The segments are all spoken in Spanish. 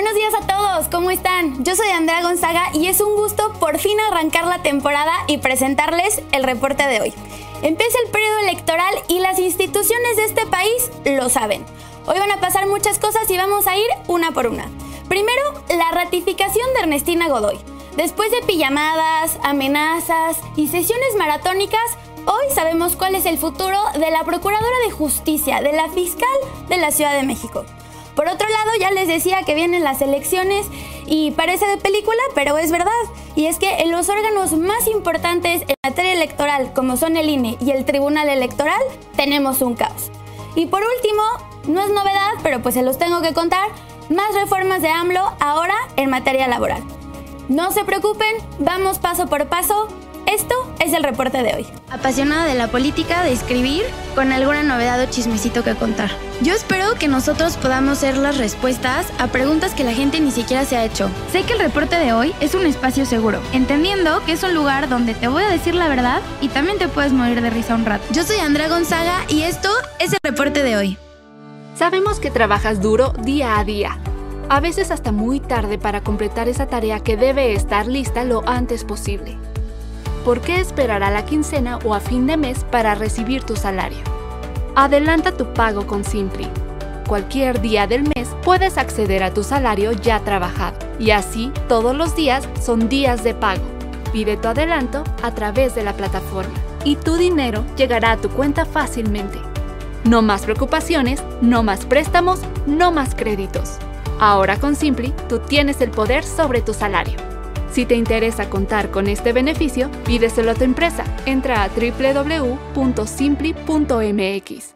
Buenos días a todos, ¿cómo están? Yo soy Andrea Gonzaga y es un gusto por fin arrancar la temporada y presentarles el reporte de hoy. Empieza el periodo electoral y las instituciones de este país lo saben. Hoy van a pasar muchas cosas y vamos a ir una por una. Primero, la ratificación de Ernestina Godoy. Después de pijamadas, amenazas y sesiones maratónicas, hoy sabemos cuál es el futuro de la Procuradora de Justicia, de la fiscal de la Ciudad de México. Por otro lado, ya les decía que vienen las elecciones y parece de película, pero es verdad. Y es que en los órganos más importantes en materia electoral, como son el INE y el Tribunal Electoral, tenemos un caos. Y por último, no es novedad, pero pues se los tengo que contar, más reformas de AMLO ahora en materia laboral. No se preocupen, vamos paso por paso. Esto es el reporte de hoy. Apasionada de la política, de escribir, con alguna novedad o chismecito que contar. Yo espero que nosotros podamos ser las respuestas a preguntas que la gente ni siquiera se ha hecho. Sé que el reporte de hoy es un espacio seguro, entendiendo que es un lugar donde te voy a decir la verdad y también te puedes morir de risa un rato. Yo soy Andrea Gonzaga y esto es el reporte de hoy. Sabemos que trabajas duro día a día, a veces hasta muy tarde para completar esa tarea que debe estar lista lo antes posible. ¿Por qué esperar a la quincena o a fin de mes para recibir tu salario? Adelanta tu pago con Simply. Cualquier día del mes puedes acceder a tu salario ya trabajado y así todos los días son días de pago. Pide tu adelanto a través de la plataforma y tu dinero llegará a tu cuenta fácilmente. No más preocupaciones, no más préstamos, no más créditos. Ahora con Simply tú tienes el poder sobre tu salario. Si te interesa contar con este beneficio, pídeselo a tu empresa. Entra a www.simply.mx.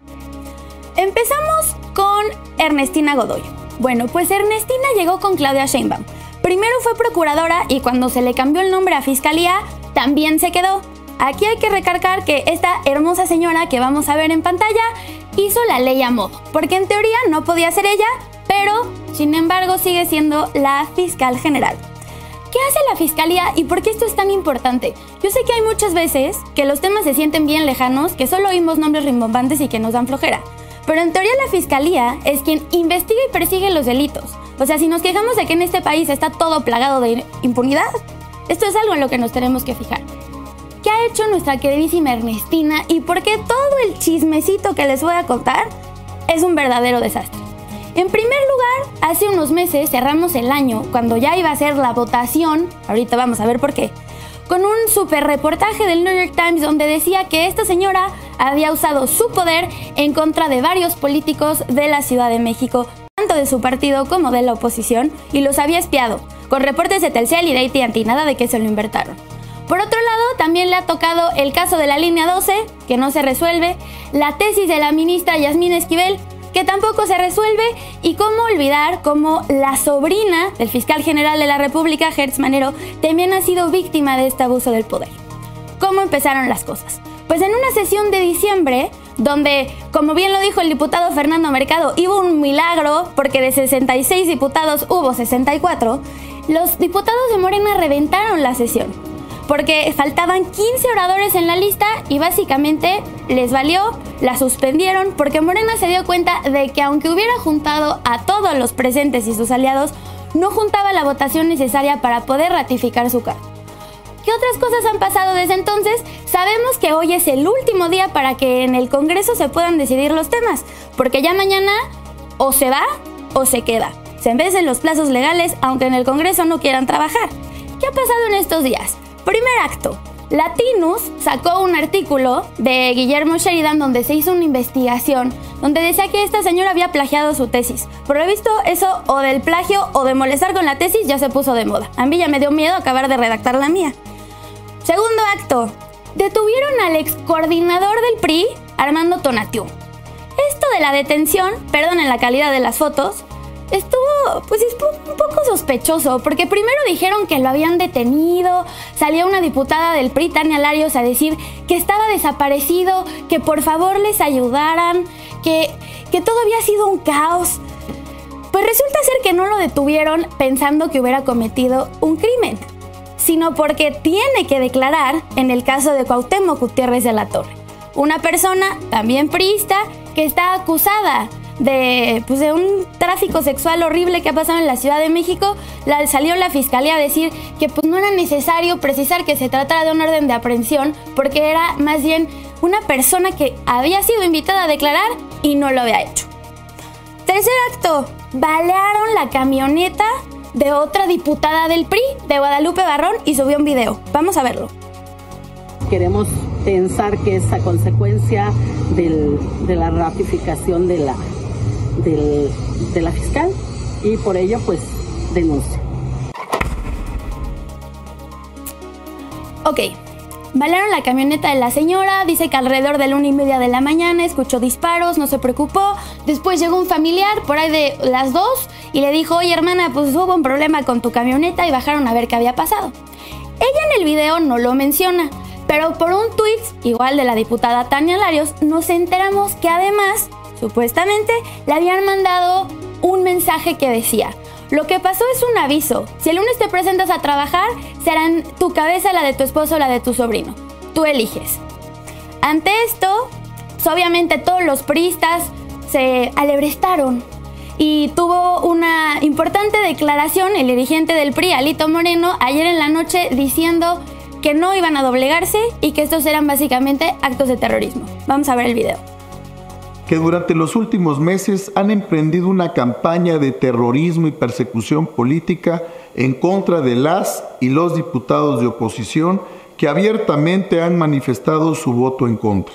Empezamos con Ernestina Godoy. Bueno, pues Ernestina llegó con Claudia Sheinbaum. Primero fue procuradora y cuando se le cambió el nombre a fiscalía, también se quedó. Aquí hay que recalcar que esta hermosa señora que vamos a ver en pantalla hizo la ley a modo, porque en teoría no podía ser ella, pero sin embargo sigue siendo la fiscal general. ¿Qué hace la fiscalía y por qué esto es tan importante? Yo sé que hay muchas veces que los temas se sienten bien lejanos, que solo oímos nombres rimbombantes y que nos dan flojera. Pero en teoría la fiscalía es quien investiga y persigue los delitos. O sea, si nos quejamos de que en este país está todo plagado de impunidad, esto es algo en lo que nos tenemos que fijar. ¿Qué ha hecho nuestra queridísima Ernestina y por qué todo el chismecito que les voy a contar es un verdadero desastre? En primer lugar, hace unos meses cerramos el año, cuando ya iba a ser la votación, ahorita vamos a ver por qué, con un super reportaje del New York Times donde decía que esta señora había usado su poder en contra de varios políticos de la Ciudad de México, tanto de su partido como de la oposición, y los había espiado, con reportes de Telcel y de AT&T, nada de que se lo inventaron. Por otro lado, también le ha tocado el caso de la línea 12, que no se resuelve, la tesis de la ministra Yasmín Esquivel, que tampoco se resuelve, y cómo olvidar cómo la sobrina del fiscal general de la República, Gertz Manero, también ha sido víctima de este abuso del poder. ¿Cómo empezaron las cosas? Pues en una sesión de diciembre, donde, como bien lo dijo el diputado Fernando Mercado, hubo un milagro, porque de 66 diputados hubo 64, los diputados de Morena reventaron la sesión, porque faltaban 15 oradores en la lista y básicamente les valió, la suspendieron porque Morena se dio cuenta de que aunque hubiera juntado a todos los presentes y sus aliados, no juntaba la votación necesaria para poder ratificar su cargo. ¿Qué otras cosas han pasado desde entonces? Sabemos que hoy es el último día para que en el Congreso se puedan decidir los temas, porque ya mañana o se va o se queda. Se vencen los plazos legales, aunque en el Congreso no quieran trabajar. ¿Qué ha pasado en estos días? Primer acto, Latinus sacó un artículo de Guillermo Sheridan donde se hizo una investigación, donde decía que esta señora había plagiado su tesis. Por lo visto, eso o del plagio o de molestar con la tesis ya se puso de moda. A mí ya me dio miedo acabar de redactar la mía. Segundo acto, detuvieron al ex coordinador del PRI, Armando Tonatiuh. Esto de la detención, perdonen la calidad de las fotos, estuvo un poco sospechoso, porque primero dijeron que lo habían detenido, salió una diputada del PRI, Tania Larios, a decir que estaba desaparecido, que por favor les ayudaran, que todo había sido un caos. Pues resulta ser que no lo detuvieron pensando que hubiera cometido un crimen, sino porque tiene que declarar en el caso de Cuauhtémoc Gutiérrez de la Torre, una persona también priista que está acusada de un tráfico sexual horrible que ha pasado en la Ciudad de México, salió la fiscalía a decir que pues no era necesario precisar que se tratara de un orden de aprehensión, porque era más bien una persona que había sido invitada a declarar y no lo había hecho. Tercer acto, balearon la camioneta de otra diputada del PRI, de Guadalupe Barrón, y subió un video. Vamos a verlo. Queremos pensar que es a consecuencia de la ratificación de la fiscal, y por ello pues denuncio. Ok, balearon la camioneta de la señora, dice que alrededor de la 1:30 de la mañana escuchó disparos, no se preocupó. Después llegó un familiar por ahí de las 2 y le dijo: oye hermana, pues hubo un problema con tu camioneta, y bajaron a ver qué había pasado. Ella en el video no lo menciona, pero por un tuit, igual de la diputada Tania Larios, nos enteramos que además, supuestamente, le habían mandado un mensaje que decía: lo que pasó es un aviso. Si el lunes te presentas a trabajar, serán tu cabeza, la de tu esposo o la de tu sobrino. Tú eliges. Ante esto, pues obviamente todos los priistas se alebrestaron y tuvo una importante declaración el dirigente del PRI, Alito Moreno, ayer en la noche diciendo que no iban a doblegarse y que estos eran básicamente actos de terrorismo. Vamos a ver el video. Que durante los últimos meses han emprendido una campaña de terrorismo y persecución política en contra de las y los diputados de oposición que abiertamente han manifestado su voto en contra.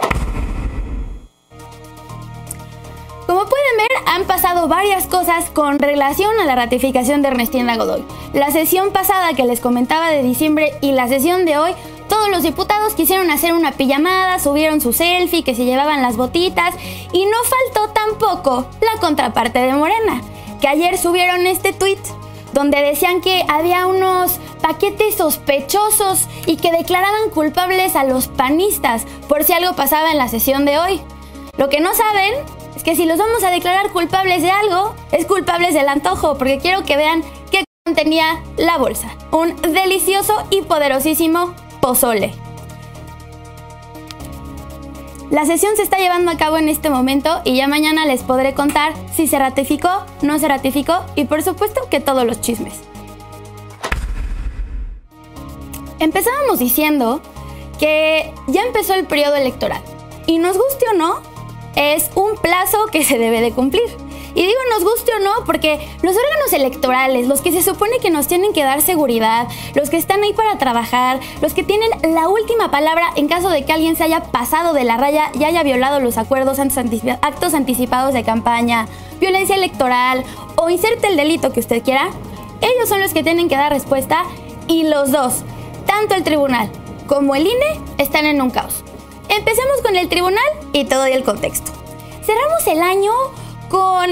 Como pueden ver, han pasado varias cosas con relación a la ratificación de Ernestina Godoy. La sesión pasada que les comentaba de diciembre y la sesión de hoy, todos los diputados quisieron hacer una pijamada, subieron su selfie, que se llevaban las botitas, y no faltó tampoco la contraparte de Morena, que ayer subieron este tweet donde decían que había unos paquetes sospechosos y que declaraban culpables a los panistas por si algo pasaba en la sesión de hoy. Lo que no saben es que si los vamos a declarar culpables de algo, es culpables del antojo, porque quiero que vean qué contenía la bolsa. Un delicioso y poderosísimo pozole. La sesión se está llevando a cabo en este momento y ya mañana les podré contar si se ratificó, no se ratificó y por supuesto que todos los chismes. Empezábamos diciendo que ya empezó el periodo electoral y nos guste o no, es un plazo que se debe de cumplir. Y digo nos guste o no porque los órganos electorales, los que se supone que nos tienen que dar seguridad, los que están ahí para trabajar, los que tienen la última palabra en caso de que alguien se haya pasado de la raya y haya violado los acuerdos, actos anticipados de campaña, violencia electoral o inserte el delito que usted quiera, ellos son los que tienen que dar respuesta y los dos, tanto el tribunal como el INE, están en un caos. Empecemos con el tribunal y todo el contexto. Cerramos el año con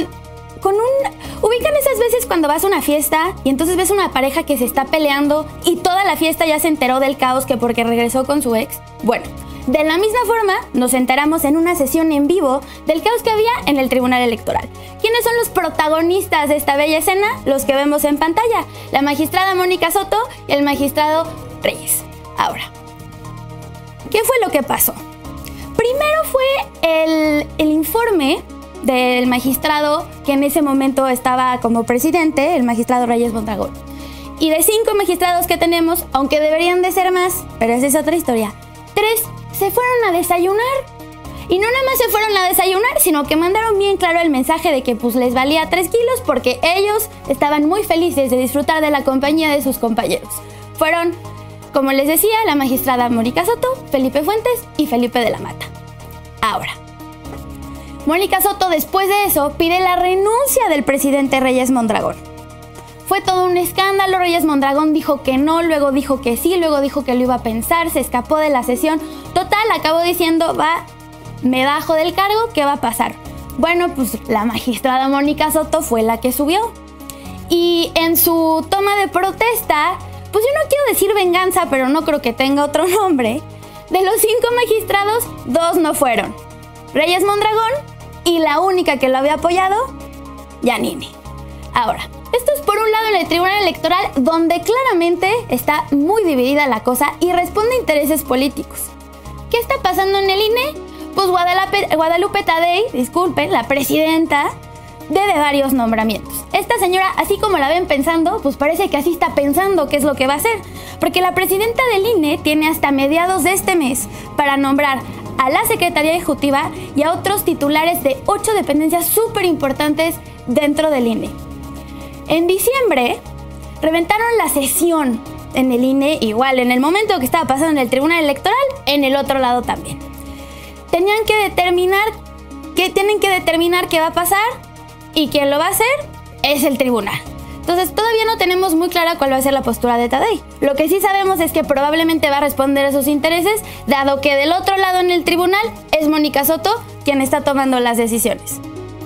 ubican esas veces cuando vas a una fiesta y entonces ves una pareja que se está peleando y toda la fiesta ya se enteró del caos que porque regresó con su ex. Bueno, de la misma forma nos enteramos en una sesión en vivo del caos que había en el Tribunal Electoral. ¿Quiénes son los protagonistas de esta bella escena? Los que vemos en pantalla, la magistrada Mónica Soto y el magistrado Reyes. Ahora, ¿qué fue lo que pasó? Primero fue el informe del magistrado que en ese momento estaba como presidente, el magistrado Reyes Mondragón. Y de 5 magistrados que tenemos, aunque deberían de ser más, pero esa es otra historia, 3 se fueron a desayunar. Y no nada más se fueron a desayunar, sino que mandaron bien claro el mensaje de que pues les valía 3 kilos porque ellos estaban muy felices de disfrutar de la compañía de sus compañeros. Fueron, como les decía, la magistrada Mónica Soto, Felipe Fuentes y Felipe de la Mata. Ahora, Mónica Soto después de eso pide la renuncia del presidente Reyes Mondragón. Fue todo un escándalo, Reyes Mondragón dijo que no, luego dijo que sí, luego dijo que lo iba a pensar, se escapó de la sesión. Total, acabó diciendo, me bajo del cargo, ¿qué va a pasar? Bueno, pues la magistrada Mónica Soto fue la que subió. Y en su toma de protesta, pues yo no quiero decir venganza, pero no creo que tenga otro nombre. De los 5 magistrados, 2 no fueron. Reyes Mondragón y la única que lo había apoyado, Yanini. Ahora, esto es por un lado en el Tribunal Electoral, donde claramente está muy dividida la cosa y responde a intereses políticos. ¿Qué está pasando en el INE? pues Guadalupe Tadei, disculpen, la presidenta de varios nombramientos. Esta señora, así como la ven pensando, pues parece que así está pensando qué es lo que va a hacer, porque la presidenta del INE tiene hasta mediados de este mes para nombrar a la Secretaría Ejecutiva y a otros titulares de 8 dependencias súper importantes dentro del INE. En diciembre, reventaron la sesión en el INE, igual en el momento que estaba pasando en el Tribunal Electoral, en el otro lado también. Tienen que determinar qué va a pasar, y quien lo va a hacer es el tribunal. Entonces todavía no tenemos muy clara cuál va a ser la postura de Tadei. Lo que sí sabemos es que probablemente va a responder a sus intereses, dado que del otro lado en el tribunal es Mónica Soto quien está tomando las decisiones.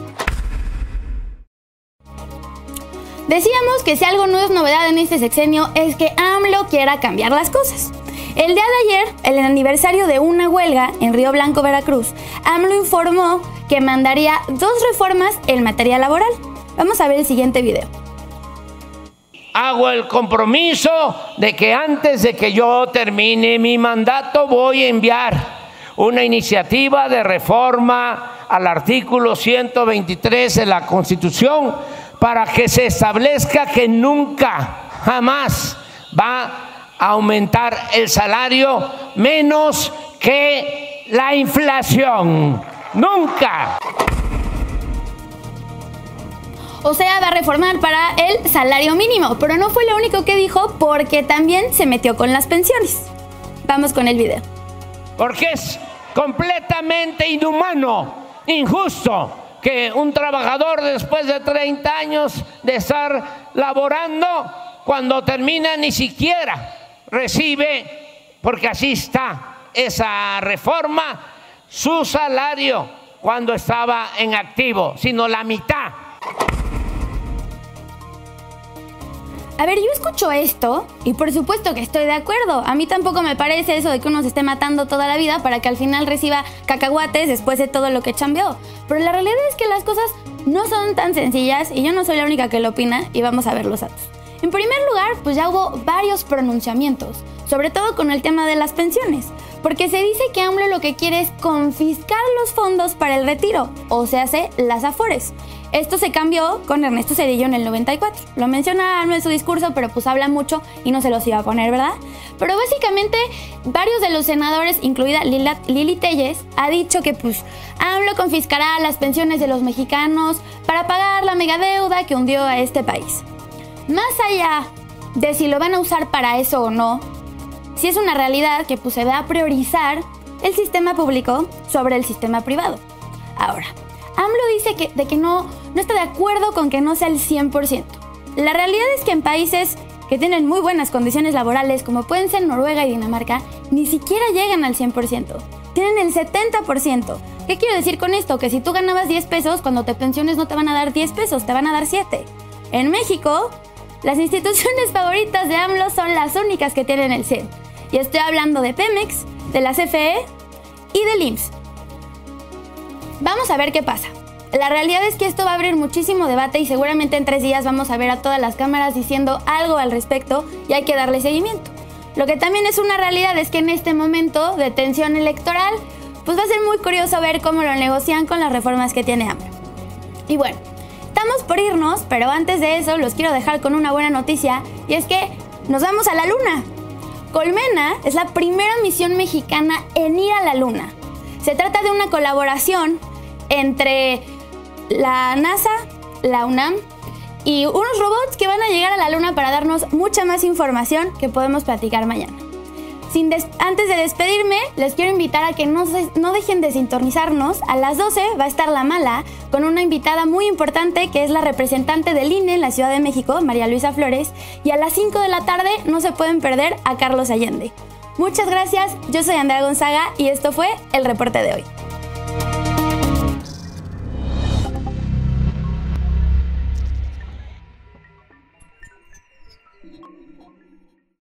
Decíamos que si algo no es novedad en este sexenio es que AMLO quiera cambiar las cosas. El día de ayer, el aniversario de una huelga en Río Blanco, Veracruz, AMLO informó que mandaría 2 reformas en materia laboral. Vamos a ver el siguiente video. Hago el compromiso de que antes de que yo termine mi mandato voy a enviar una iniciativa de reforma al artículo 123 de la Constitución para que se establezca que nunca, jamás va a aumentar el salario menos que la inflación. ¡Nunca! O sea, va a reformar para el salario mínimo, pero no fue lo único que dijo, porque también se metió con las pensiones. Vamos con el video. Porque es completamente inhumano, injusto, que un trabajador después de 30 años de estar laborando, cuando termina ni siquiera recibe, porque así está esa reforma, su salario cuando estaba en activo, sino la mitad. A ver, yo escucho esto y por supuesto que estoy de acuerdo. A mí tampoco me parece eso de que uno se esté matando toda la vida para que al final reciba cacahuates después de todo lo que chambeó. Pero la realidad es que las cosas no son tan sencillas y yo no soy la única que lo opina, y vamos a ver los datos. En primer lugar, pues ya hubo varios pronunciamientos, sobre todo con el tema de las pensiones, porque se dice que AMLO lo que quiere es confiscar los fondos para el retiro, o sea, las afores. Esto se cambió con Ernesto Zedillo en el 94. Lo menciona AMLO en su discurso, pero pues habla mucho y no se los iba a poner, ¿verdad? Pero básicamente varios de los senadores, incluida Lili Telles, ha dicho que pues AMLO confiscará las pensiones de los mexicanos para pagar la megadeuda que hundió a este país. Más allá de si lo van a usar para eso o no, sí es una realidad que pues se va a priorizar el sistema público sobre el sistema privado. Ahora, AMLO dice que no está de acuerdo con que no sea el 100%. La realidad es que en países que tienen muy buenas condiciones laborales, como pueden ser Noruega y Dinamarca, ni siquiera llegan al 100%. Tienen el 70%. ¿Qué quiero decir con esto? Que si tú ganabas 10 pesos, cuando te pensiones no te van a dar 10 pesos, te van a dar 7. En México, las instituciones favoritas de AMLO son las únicas que tienen el 100. Y estoy hablando de Pemex, de la CFE y del IMSS. Vamos a ver qué pasa. La realidad es que esto va a abrir muchísimo debate y seguramente en 3 días vamos a ver a todas las cámaras diciendo algo al respecto y hay que darle seguimiento. Lo que también es una realidad es que en este momento de tensión electoral, pues va a ser muy curioso ver cómo lo negocian con las reformas que tiene AMLO. Y bueno, estamos por irnos, pero antes de eso los quiero dejar con una buena noticia, y es que nos vamos a la Luna. Colmena es la primera misión mexicana en ir a la Luna. Se trata de una colaboración entre la NASA, la UNAM y unos robots que van a llegar a la Luna para darnos mucha más información que podemos platicar mañana. Antes de despedirme, les quiero invitar a que no dejen de sintonizarnos. A las 12 va a estar La Mala con una invitada muy importante que es la representante del INE en la Ciudad de México, María Luisa Flores, y a las 5 de la tarde no se pueden perder a Carlos Allende. Muchas gracias, yo soy Andrea Gonzaga y esto fue El Reporte de Hoy.